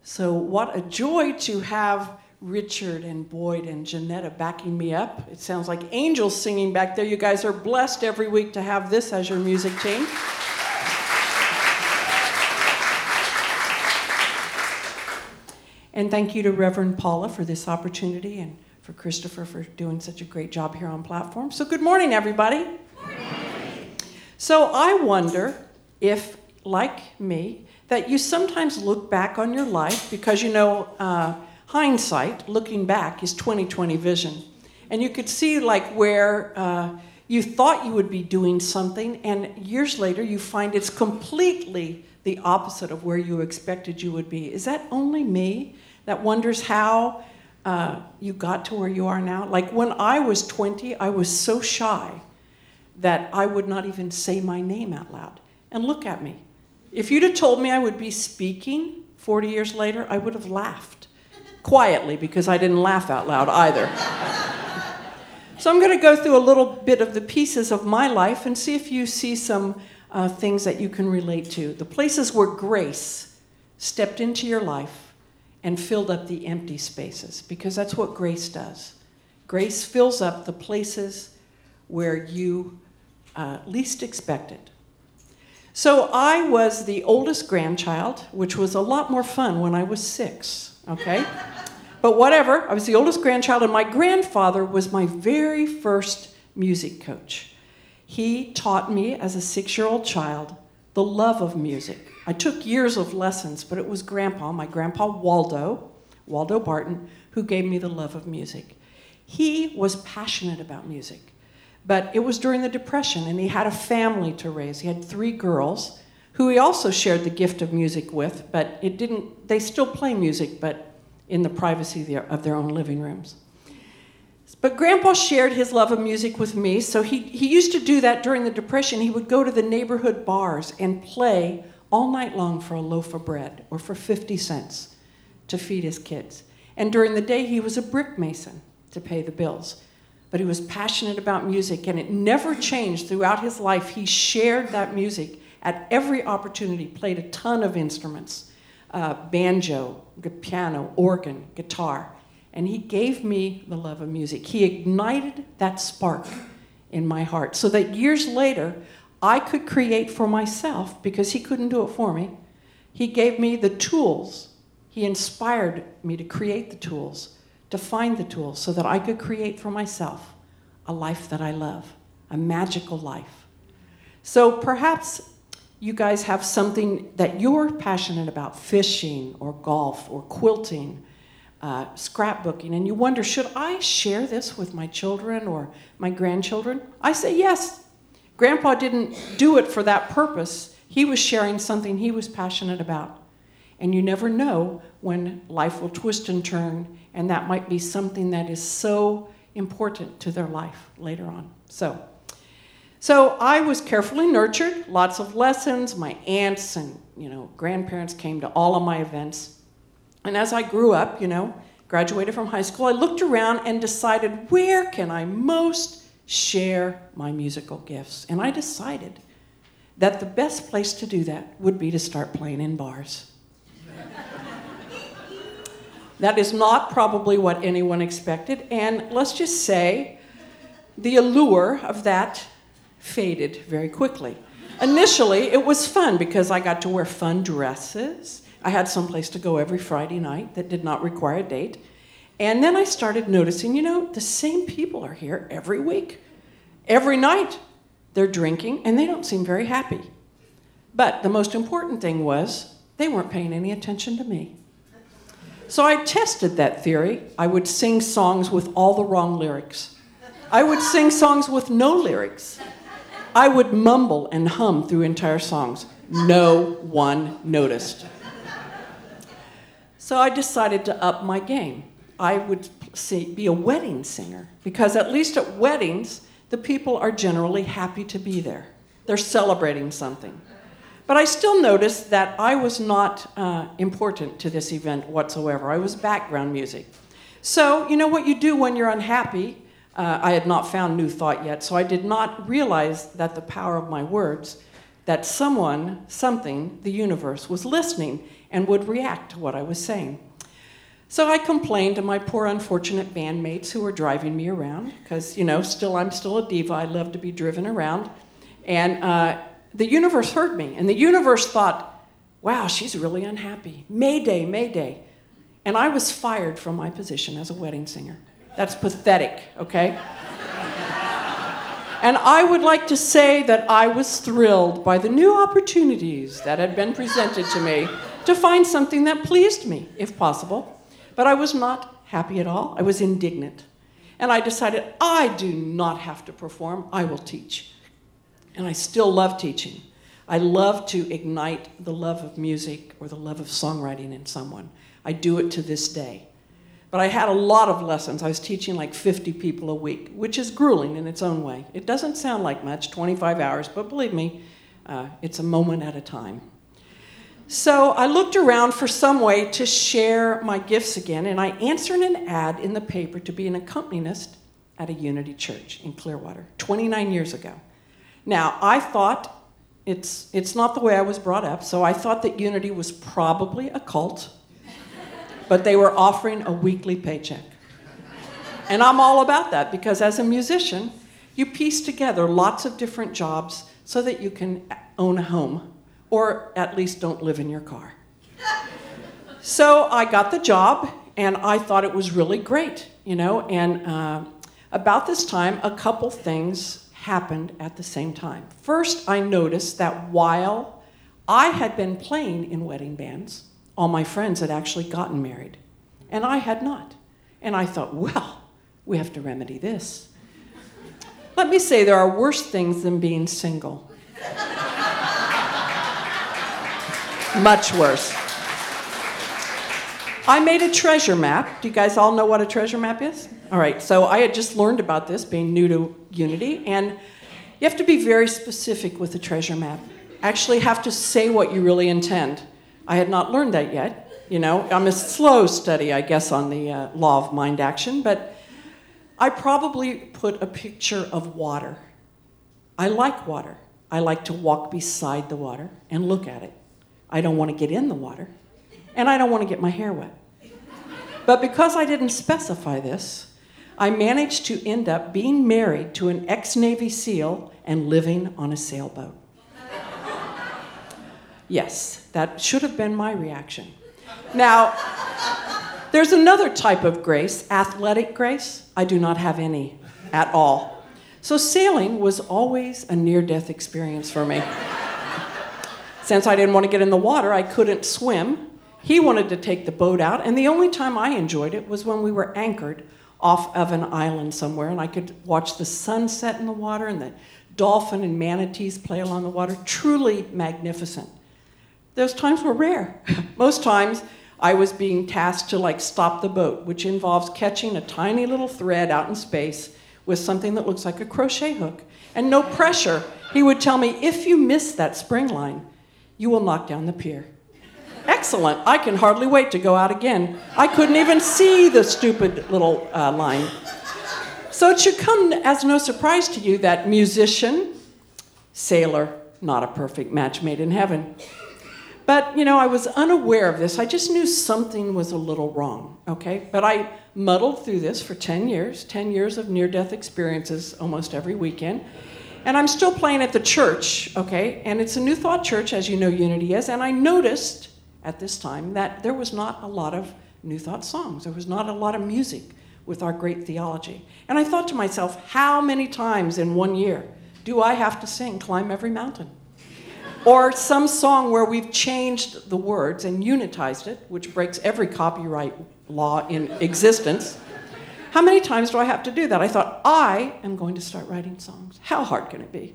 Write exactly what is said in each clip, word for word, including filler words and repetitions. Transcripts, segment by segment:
So what a joy to have Richard and Boyd and Janetta backing me up. It sounds like angels singing back there. You guys are blessed every week to have this as your music team. And thank you to Reverend Paula for this opportunity, and for Christopher for doing such a great job here on platform. So good morning, everybody. Good morning. So I wonder if, like me, that you sometimes look back on your life because, you know, uh, hindsight, looking back, is twenty twenty vision. And you could see like where uh, you thought you would be doing something, and years later you find it's completely the opposite of where you expected you would be. Is that only me that wonders how uh, you got to where you are now? Like when I was twenty, I was so shy that I would not even say my name out loud. And look at me. If you'd have told me I would be speaking forty years later, I would have laughed. Quietly, because I didn't laugh out loud either. So I'm going to go through a little bit of the pieces of my life and see if you see some uh, things that you can relate to. The places where grace stepped into your life and filled up the empty spaces, because that's what grace does. Grace fills up the places where you uh, least expect it. So I was the oldest grandchild, which was a lot more fun when I was six, okay? But whatever, I was the oldest grandchild, and my grandfather was my very first music coach. He taught me as a six-year-old child the love of music. I took years of lessons, but it was Grandpa, my grandpa Waldo, Waldo Barton, who gave me the love of music. He was passionate about music. But it was during the Depression, and he had a family to raise. He had three girls, who he also shared the gift of music with, but it didn't, they still play music, but in the privacy of their own living rooms. But Grandpa shared his love of music with me, so he, he used to do that during the Depression. He would go to the neighborhood bars and play all night long for a loaf of bread, or for fifty cents to feed his kids. And during the day, he was a brick mason to pay the bills. But he was passionate about music, and it never changed throughout his life. He shared that music at every opportunity, played a ton of instruments, uh, banjo, piano, organ, guitar. And he gave me the love of music. He ignited that spark in my heart so that years later, I could create for myself, because he couldn't do it for me. He gave me the tools. He inspired me to create the tools, to find the tools so that I could create for myself a life that I love, a magical life. So perhaps you guys have something that you're passionate about, fishing or golf or quilting, uh, scrapbooking, and you wonder, should I share this with my children or my grandchildren? I say yes. Grandpa didn't do it for that purpose. He was sharing something he was passionate about. And you never know when life will twist and turn, and that might be something that is so important to their life later on. So, so I was carefully nurtured, lots of lessons. My aunts and, you know, grandparents came to all of my events. And as I grew up, you know, graduated from high school, I looked around and decided, where can I most share my musical gifts? And I decided that the best place to do that would be to start playing in bars. That is not probably what anyone expected, and let's just say the allure of that faded very quickly. Initially, it was fun because I got to wear fun dresses. I had someplace to go every Friday night that did not require a date. And then I started noticing, you know, the same people are here every week. Every night they're drinking, and they don't seem very happy. But the most important thing was they weren't paying any attention to me. So I tested that theory. I would sing songs with all the wrong lyrics. I would sing songs with no lyrics. I would mumble and hum through entire songs. No one noticed. So I decided to up my game. I would see, be a wedding singer, because at least at weddings, the people are generally happy to be there. They're celebrating something. But I still noticed that I was not uh, important to this event whatsoever. I was background music. So, you know what you do when you're unhappy? Uh, I had not found New Thought yet, so I did not realize that the power of my words, that someone, something, the universe, was listening. and would react to what I was saying. So I complained to my poor unfortunate bandmates who were driving me around, because, you know, still I'm still a diva. I love to be driven around. And uh, the universe heard me, and the universe thought, wow, she's really unhappy. Mayday, mayday. And I was fired from my position as a wedding singer. That's pathetic, okay? And I would like to say that I was thrilled by the new opportunities that had been presented to me to find something that pleased me, if possible. But I was not happy at all. I was indignant. And I decided, I do not have to perform. I will teach. And I still love teaching. I love to ignite the love of music or the love of songwriting in someone. I do it to this day. But I had a lot of lessons. I was teaching like fifty people a week, which is grueling in its own way. It doesn't sound like much, twenty-five hours, but believe me, uh, it's a moment at a time. So I looked around for some way to share my gifts again, and I answered an ad in the paper to be an accompanist at a Unity church in Clearwater, twenty-nine years ago. Now, I thought, it's, it's not the way I was brought up, so I thought that Unity was probably a cult, but they were offering a weekly paycheck. And I'm all about that, because as a musician, you piece together lots of different jobs so that you can own a home, or at least don't live in your car. So I got the job, and I thought it was really great, you know, and uh, about this time, a couple things happened at the same time. First, I noticed that while I had been playing in wedding bands, all my friends had actually gotten married, and I had not. And I thought, well, we have to remedy this. Let me say there are worse things than being single. Much worse. I made a treasure map. Do you guys all know what a treasure map is? All right, so I had just learned about this, being new to Unity, and you have to be very specific with a treasure map. Actually have to say what you really intend. I had not learned that yet. You know, I'm a slow study, I guess, on the uh, law of mind action, but I probably put a picture of water. I like water. I like to walk beside the water and look at it. I don't want to get in the water, and I don't want to get my hair wet. But because I didn't specify this, I managed to end up being married to an ex-Navy SEAL and living on a sailboat. Yes, that should have been my reaction. Now, there's another type of grace, athletic grace. I do not have any at all. So sailing was always a near-death experience for me. Since I didn't want to get in the water, I couldn't swim. He wanted to take the boat out, and the only time I enjoyed it was when we were anchored off of an island somewhere, and I could watch the sunset in the water and the dolphin and manatees play along the water. Truly magnificent. Those times were rare. Most times, I was being tasked to like stop the boat, which involves catching a tiny little thread out in space with something that looks like a crochet hook. And no pressure. He would tell me, if you miss that spring line, you will knock down the pier. Excellent. I can hardly wait to go out again. I couldn't even see the stupid little uh, line. So it should come as no surprise to you that musician, sailor, not a perfect match made in heaven. But, you know, I was unaware of this. I just knew something was a little wrong, okay? But I muddled through this for ten years, ten years of near-death experiences almost every weekend. And I'm still playing at the church, okay? And it's a New Thought church, as you know Unity is. And I noticed at this time that there was not a lot of New Thought songs. There was not a lot of music with our great theology. And I thought to myself, how many times in one year do I have to sing Climb Every Mountain? Or some song where we've changed the words and unitized it, which breaks every copyright law in existence. How many times do I have to do that? I thought, I am going to start writing songs. How hard can it be?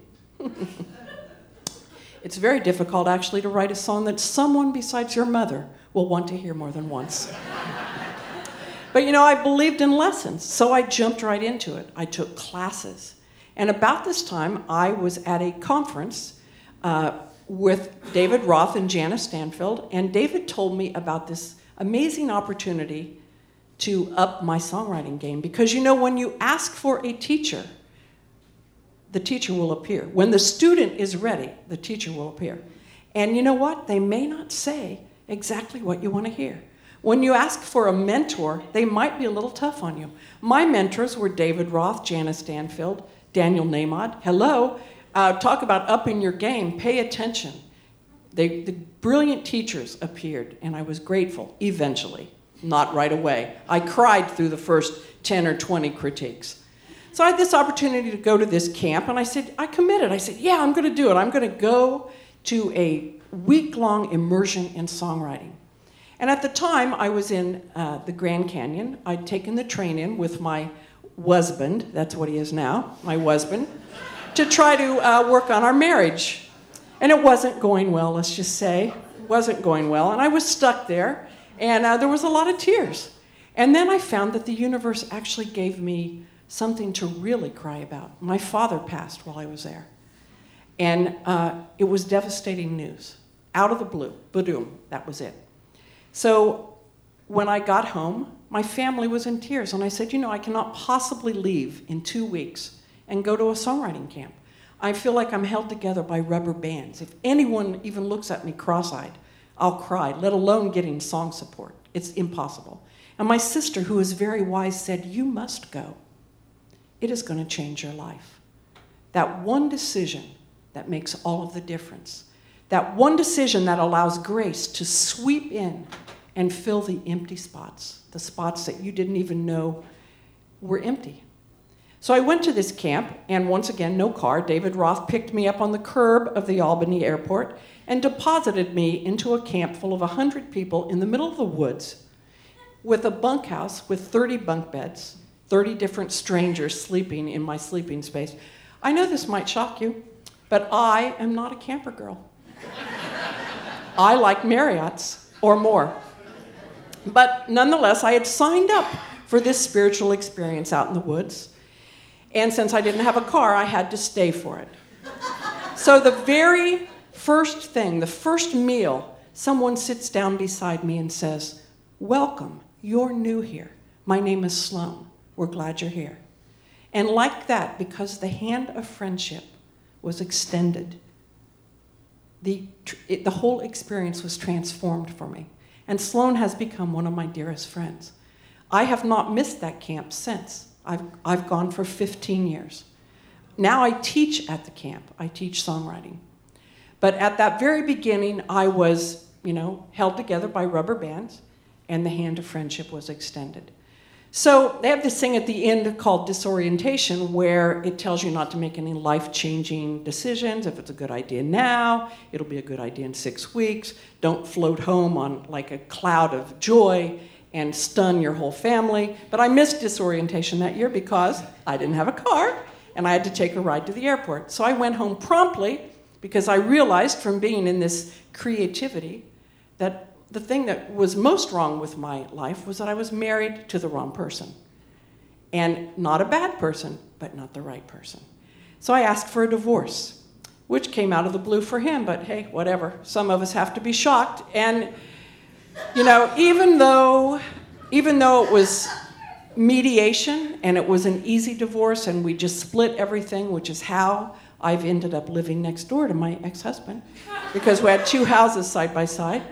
It's very difficult, actually, to write a song that someone besides your mother will want to hear more than once. But, you know, I believed in lessons, so I jumped right into it. I took classes. And about this time, I was at a conference uh, with David Roth and Janice Stanfield, and David told me about this amazing opportunity to up my songwriting game. Because, you know, when you ask for a teacher, the teacher will appear. When the student is ready, the teacher will appear. And you know what? They may not say exactly what you want to hear. When you ask for a mentor, they might be a little tough on you. My mentors were David Roth, Janice Stanfield, Daniel Nahmod. Hello. Uh, talk about upping your game. Pay attention. They, the brilliant teachers appeared, and I was grateful, eventually, not right away. I cried through the first ten or twenty critiques. So I had this opportunity to go to this camp, and I said, I committed. I said, yeah, I'm going to do it. I'm going to go to a week-long immersion in songwriting. And at the time, I was in uh, the Grand Canyon. I'd taken the train in with my husband, that's what he is now, my husband, to try to uh, work on our marriage. And it wasn't going well, let's just say. It wasn't going well. And I was stuck there, and uh, there was a lot of tears. And then I found that the universe actually gave me something to really cry about. My father passed while I was there. And uh, it was devastating news. Out of the blue, ba-doom, that was it. So when I got home, my family was in tears. And I said, you know, I cannot possibly leave in two weeks and go to a songwriting camp. I feel like I'm held together by rubber bands. If anyone even looks at me cross-eyed, I'll cry, let alone getting song support. It's impossible. And my sister, who is very wise, said, you must go. It is going to change your life. That one decision that makes all of the difference. That one decision that allows grace to sweep in and fill the empty spots, the spots that you didn't even know were empty. So I went to this camp, and once again, no car. David Roth picked me up on the curb of the Albany airport and deposited me into a camp full of one hundred people in the middle of the woods with a bunkhouse with thirty bunk beds, thirty different strangers sleeping in my sleeping space. I know this might shock you, but I am not a camper girl. I like Marriott's or more. But nonetheless, I had signed up for this spiritual experience out in the woods. And since I didn't have a car, I had to stay for it. So the very first thing, the first meal, someone sits down beside me and says, welcome, you're new here. My name is Sloan. We're glad you're here. And like that, because the hand of friendship was extended, the, it, the whole experience was transformed for me. And Sloan has become one of my dearest friends. I have not missed that camp since. I've, I've gone for fifteen years. Now I teach at the camp. I teach songwriting. But at that very beginning, I was, you know, held together by rubber bands, and the hand of friendship was extended. So they have this thing at the end called disorientation, where it tells you not to make any life-changing decisions. If it's a good idea now, it'll be a good idea in six weeks. Don't float home on like a cloud of joy and stun your whole family. But I missed disorientation that year because I didn't have a car, and I had to take a ride to the airport. So I went home promptly because I realized from being in this creativity that the thing that was most wrong with my life was that I was married to the wrong person. And not a bad person, but not the right person. So I asked for a divorce, which came out of the blue for him, but hey, whatever. Some of us have to be shocked. And, you know, even though, even though it was mediation and it was an easy divorce and we just split everything, which is how I've ended up living next door to my ex-husband, because we had two houses side by side.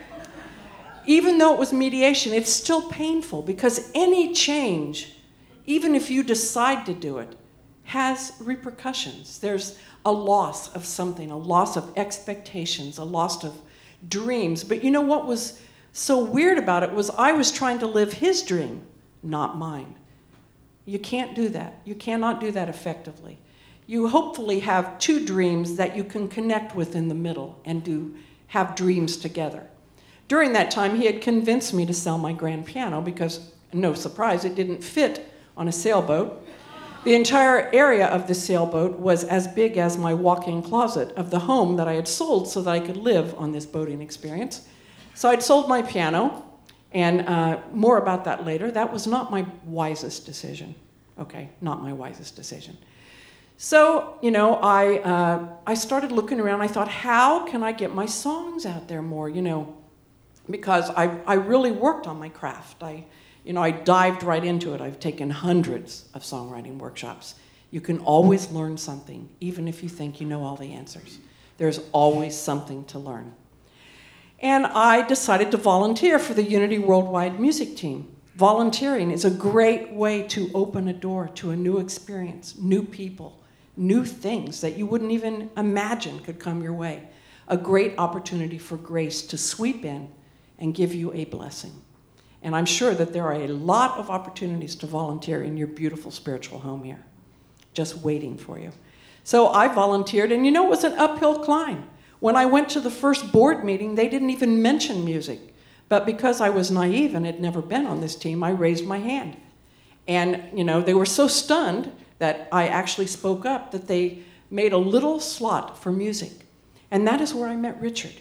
Even though it was mediation, it's still painful because any change, even if you decide to do it, has repercussions. There's a loss of something, a loss of expectations, a loss of dreams. But you know what was so weird about it was I was trying to live his dream, not mine. You can't do that. You cannot do that effectively. You hopefully have two dreams that you can connect with in the middle and do have dreams together. During that time, he had convinced me to sell my grand piano because, no surprise, it didn't fit on a sailboat. The entire area of the sailboat was as big as my walk-in closet of the home that I had sold so that I could live on this boating experience. So I'd sold my piano, and uh, more about that later. That was not my wisest decision. Okay, not my wisest decision. So, you know, I, uh, I started looking around. I thought, how can I get my songs out there more, you know? Because I, I really worked on my craft. I, you know, I dived right into it. I've taken hundreds of songwriting workshops. You can always learn something, even if you think you know all the answers. There's always something to learn. And I decided to volunteer for the Unity Worldwide music team. Volunteering is a great way to open a door to a new experience, new people, new things that you wouldn't even imagine could come your way. A great opportunity for grace to sweep in and give you a blessing. And I'm sure that there are a lot of opportunities to volunteer in your beautiful spiritual home here, just waiting for you. So I volunteered, and you know, it was an uphill climb. When I went to the first board meeting, they didn't even mention music. But because I was naive and had never been on this team, I raised my hand. And, you know, they were so stunned that I actually spoke up that they made a little slot for music. And that is where I met Richard,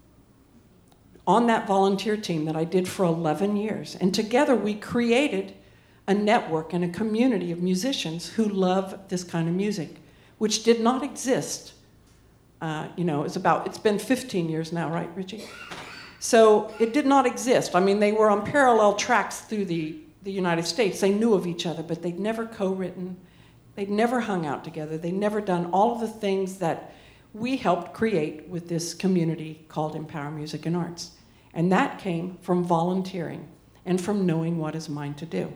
on that volunteer team that I did for eleven years. And together we created a network and a community of musicians who love this kind of music, which did not exist. Uh, you know, it's about, it's been fifteen years now, right, Richie? So it did not exist. I mean, they were on parallel tracks through the, the United States. They knew of each other, but they'd never co-written. They'd never hung out together. They'd never done all of the things that we helped create with this community called Empower Music and Arts. And that came from volunteering and from knowing what is mine to do.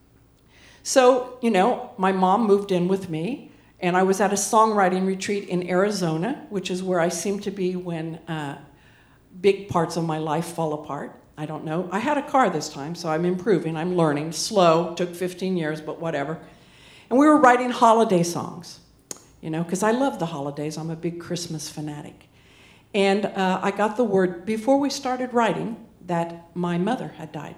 So, you know, my mom moved in with me, and I was at a songwriting retreat in Arizona, which is where I seem to be when uh, big parts of my life fall apart. I don't know. I had a car this time, so I'm improving. I'm learning. Slow. Took fifteen years, but whatever. And we were writing holiday songs, you know, because I love the holidays. I'm a big Christmas fanatic. And uh, I got the word before we started writing that my mother had died.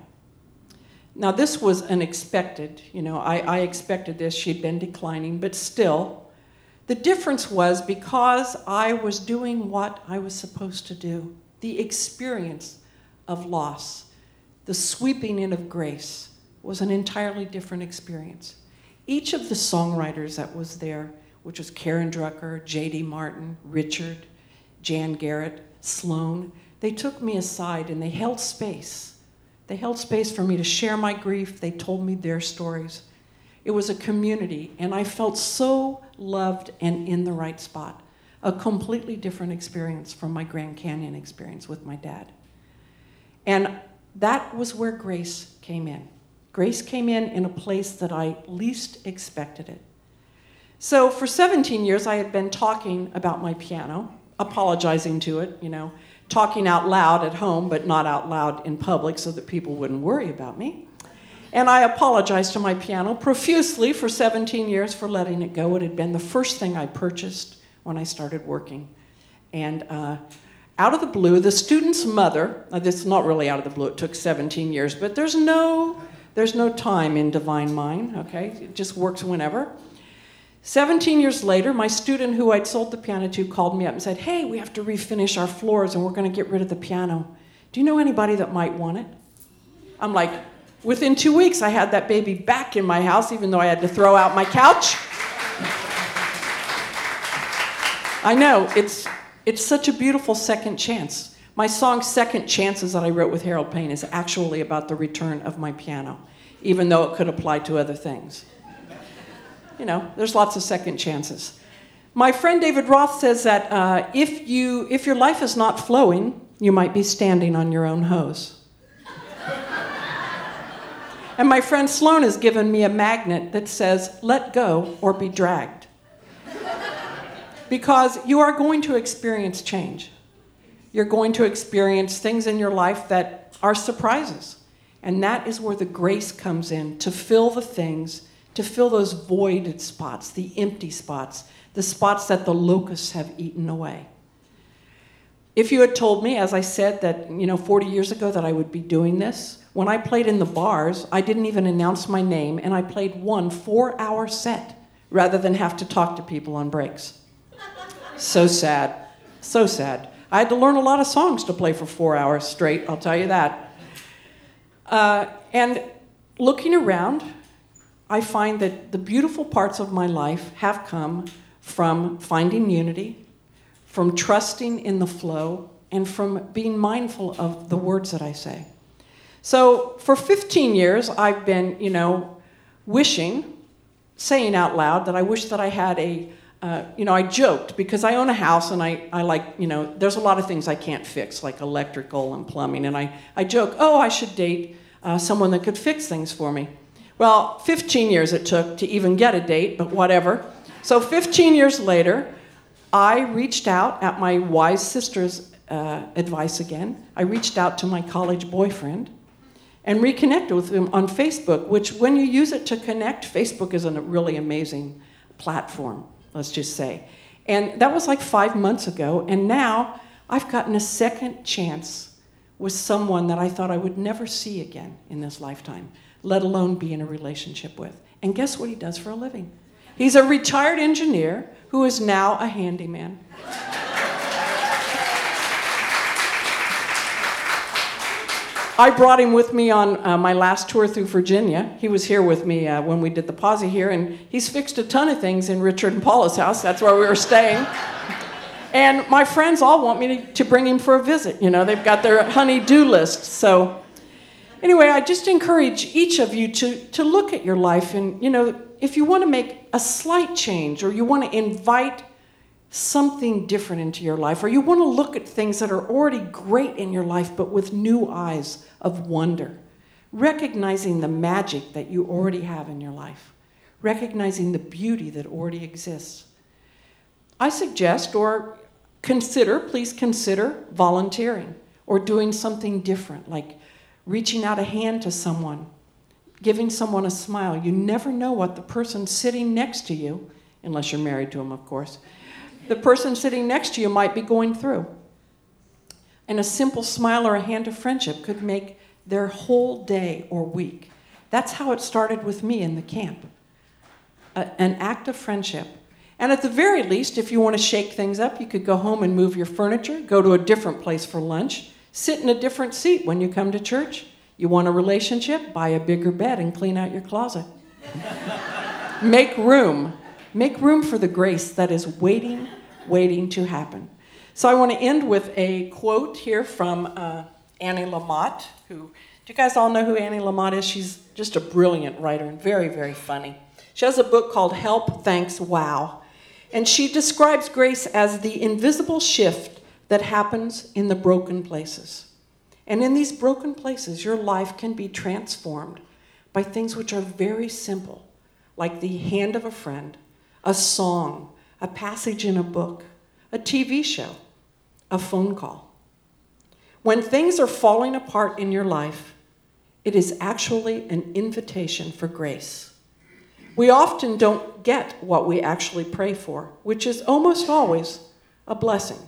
Now, this was unexpected. You know, I, I expected this. She'd been declining, but still. The difference was because I was doing what I was supposed to do. The experience of loss, the sweeping in of grace, was an entirely different experience. Each of the songwriters that was there, which was Karen Drucker, J D Martin, Richard, Jan Garrett, Sloan, they took me aside and they held space. They held space for me to share my grief. They told me their stories. It was a community, and I felt so loved and in the right spot. A completely different experience from my Grand Canyon experience with my dad. And that was where grace came in. Grace came in in a place that I least expected it. So for seventeen years, I had been talking about my piano, apologizing to it, you know, talking out loud at home, but not out loud in public so that people wouldn't worry about me. And I apologized to my piano profusely for seventeen years for letting it go. It had been the first thing I purchased when I started working. And uh, out of the blue, the student's mother, uh, this is not really out of the blue, it took seventeen years, but there's no, there's no time in Divine Mind, okay? It just works whenever. seventeen years later, my student who I'd sold the piano to called me up and said, hey, we have to refinish our floors and we're gonna get rid of the piano. Do you know anybody that might want it? I'm like, within two weeks, I had that baby back in my house, even though I had to throw out my couch. I know, it's, it's such a beautiful second chance. My song, Second Chances, that I wrote with Harold Payne is actually about the return of my piano, even though it could apply to other things. You know, there's lots of second chances. My friend David Roth says that uh, if, you, if your life is not flowing, you might be standing on your own hose. And my friend Sloan has given me a magnet that says, let go or be dragged. Because you are going to experience change. You're going to experience things in your life that are surprises. And that is where the grace comes in, to fill the things, to fill those voided spots, the empty spots, the spots that the locusts have eaten away. If you had told me, as I said, that, you know, forty years ago that I would be doing this, when I played in the bars, I didn't even announce my name, and I played one four-hour set rather than have to talk to people on breaks. So sad, so sad. I had to learn a lot of songs to play for four hours straight, I'll tell you that. Uh, and looking around, I find that the beautiful parts of my life have come from finding unity, from trusting in the flow, and from being mindful of the words that I say. So for fifteen years, I've been, you know, wishing, saying out loud that I wish that I had a, uh, you know, I joked because I own a house and I, I like, you know, there's a lot of things I can't fix, like electrical and plumbing. And I, I joke, oh, I should date uh, someone that could fix things for me. Well, fifteen years it took to even get a date, but whatever. So fifteen years later, I reached out at my wise sister's uh, advice again. I reached out to my college boyfriend and reconnected with him on Facebook, which when you use it to connect, Facebook is a really amazing platform, let's just say. And that was like five months ago, and now I've gotten a second chance with someone that I thought I would never see again in this lifetime, let alone be in a relationship with. And guess what he does for a living? He's a retired engineer who is now a handyman. I brought him with me on uh, my last tour through Virginia. He was here with me uh, when we did the posse here, and he's fixed a ton of things in Richard and Paula's house. That's where we were staying. And my friends all want me to, to bring him for a visit. You know, they've got their honey-do list. So anyway, I just encourage each of you to, to look at your life and, you know, if you want to make a slight change or you want to invite something different into your life, or you want to look at things that are already great in your life but with new eyes of wonder, recognizing the magic that you already have in your life, recognizing the beauty that already exists, I suggest or consider, please consider volunteering or doing something different, like reaching out a hand to someone, giving someone a smile. You never know what the person sitting next to you, unless you're married to them, of course, the person sitting next to you might be going through. And a simple smile or a hand of friendship could make their whole day or week. That's how it started with me in the camp. A, an act of friendship. And at the very least, if you want to shake things up, you could go home and move your furniture, go to a different place for lunch, sit in a different seat when you come to church. You want a relationship? Buy a bigger bed and clean out your closet. Make room. Make room for the grace that is waiting, waiting to happen. So I want to end with a quote here from uh, Annie Lamott, who, do you guys all know who Annie Lamott is? She's just a brilliant writer and very, very funny. She has a book called Help, Thanks, Wow. And she describes grace as the invisible shift that happens in the broken places. And in these broken places, your life can be transformed by things which are very simple, like the hand of a friend, a song, a passage in a book, a T V show, a phone call. When things are falling apart in your life, it is actually an invitation for grace. We often don't get what we actually pray for, which is almost always a blessing.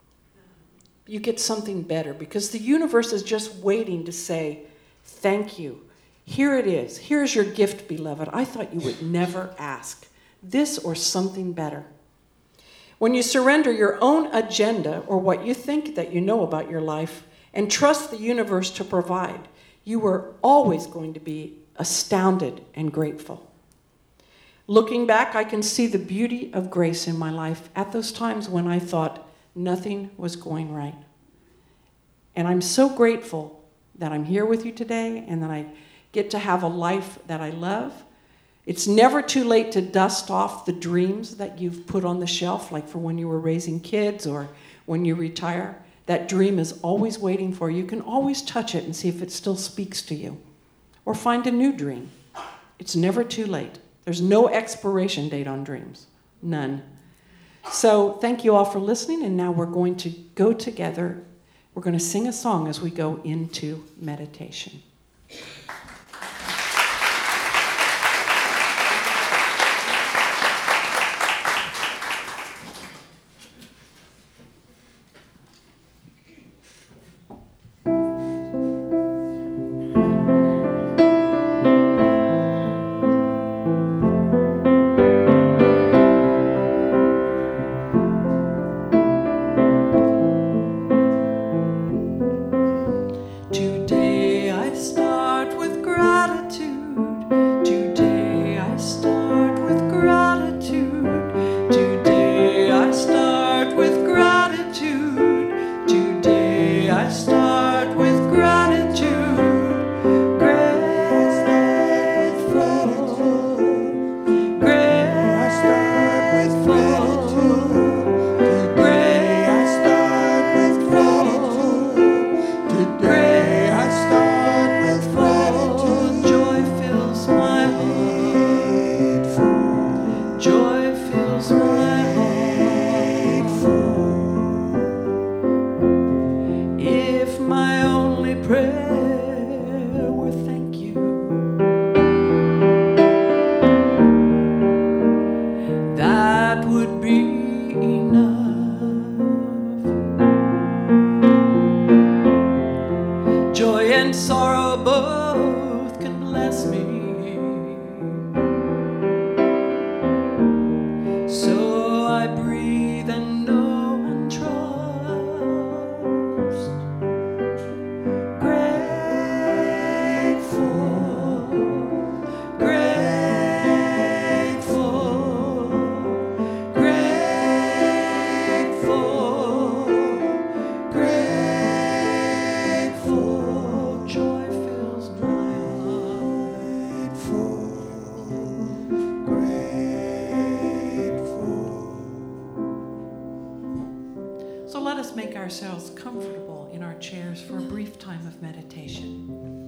You get something better because the universe is just waiting to say, thank you. Here it is. Here's your gift, beloved. I thought you would never ask. This or something better. When you surrender your own agenda or what you think that you know about your life and trust the universe to provide, you are always going to be astounded and grateful. Looking back, I can see the beauty of grace in my life at those times when I thought nothing was going right. And I'm so grateful that I'm here with you today and that I get to have a life that I love. It's never too late to dust off the dreams that you've put on the shelf, like for when you were raising kids or when you retire. That dream is always waiting for you. You can always touch it and see if it still speaks to you. Or find a new dream. It's never too late. There's no expiration date on dreams. None. So thank you all for listening, and now we're going to go together. We're going to sing a song as we go into meditation. be enough. Joy and sorrow both can bless me. So I breathe and know and trust. Grateful, grateful, grateful, grateful. Joy fills my heart. So let us make ourselves comfortable in our chairs for a brief time of meditation.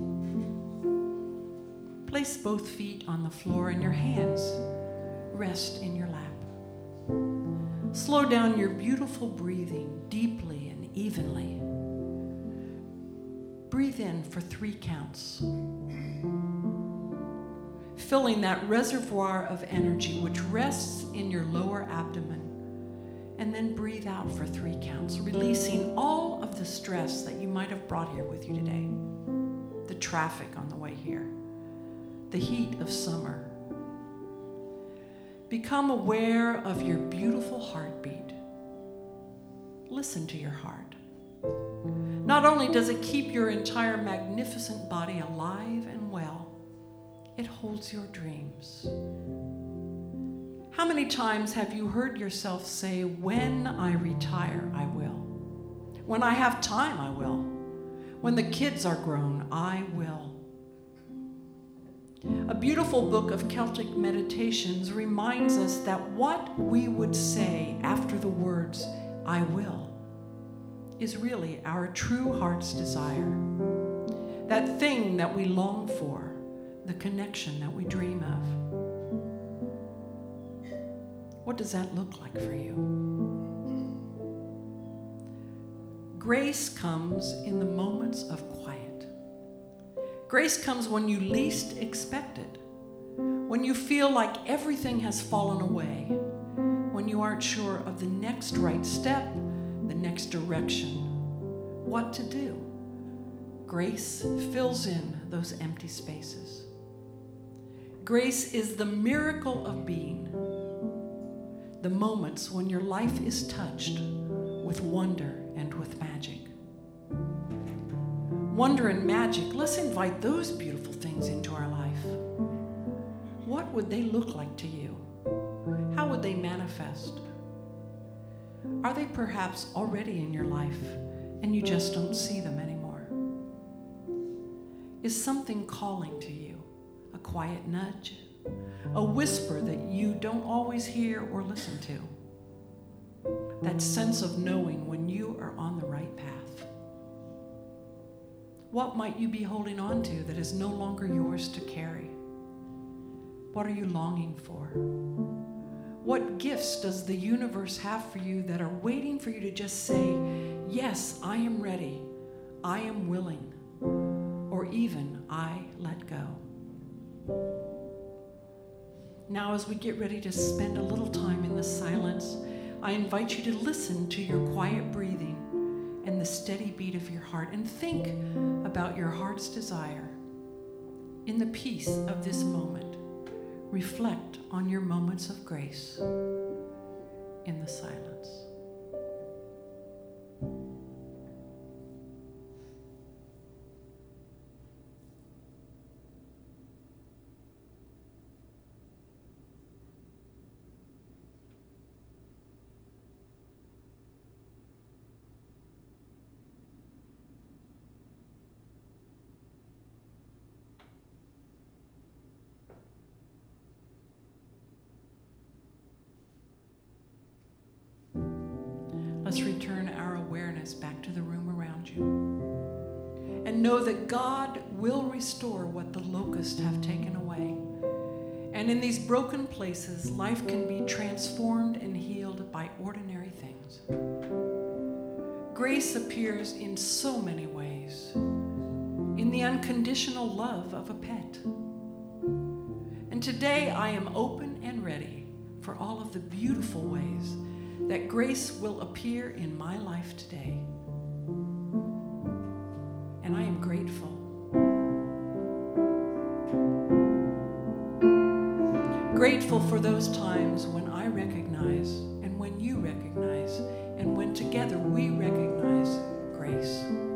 Place both feet on the floor and your hands rest in your lap. Slow down your beautiful breathing deeply and evenly. Breathe in for three counts, filling that reservoir of energy which rests in your lower abdomen. And then breathe out for three counts, releasing all of the stress that you might have brought here with you today. The traffic on the way here, the heat of summer. Become aware of your beautiful heartbeat. Listen to your heart. Not only does it keep your entire magnificent body alive and well, it holds your dreams. How many times have you heard yourself say, when I retire, I will. When I have time, I will. When the kids are grown, I will. A beautiful book of Celtic meditations reminds us that what we would say after the words, I will, is really our true heart's desire. That thing that we long for, the connection that we dream of. What does that look like for you? Grace comes in the moments of quiet. Grace comes when you least expect it, when you feel like everything has fallen away, when you aren't sure of the next right step, the next direction, what to do. Grace fills in those empty spaces. Grace is the miracle of being. The moments when your life is touched with wonder and with magic. Wonder and magic, let's invite those beautiful things into our life. What would they look like to you? How would they manifest? Are they perhaps already in your life and you just don't see them anymore? Is something calling to you? A quiet nudge? A whisper that you don't always hear or listen to. That sense of knowing when you are on the right path. What might you be holding on to that is no longer yours to carry? What are you longing for? What gifts does the universe have for you that are waiting for you to just say, yes, I am ready, I am willing, or even I let go? Now, as we get ready to spend a little time in the silence, I invite you to listen to your quiet breathing and the steady beat of your heart, and think about your heart's desire. In the peace of this moment, reflect on your moments of grace in the silence. Let's return our awareness back to the room around you. And know that God will restore what the locusts have taken away. And in these broken places, life can be transformed and healed by ordinary things. Grace appears in so many ways. In the unconditional love of a pet. And today I am open and ready for all of the beautiful ways that grace will appear in my life today. And I am grateful. Grateful for those times when I recognize and when you recognize and when together we recognize grace.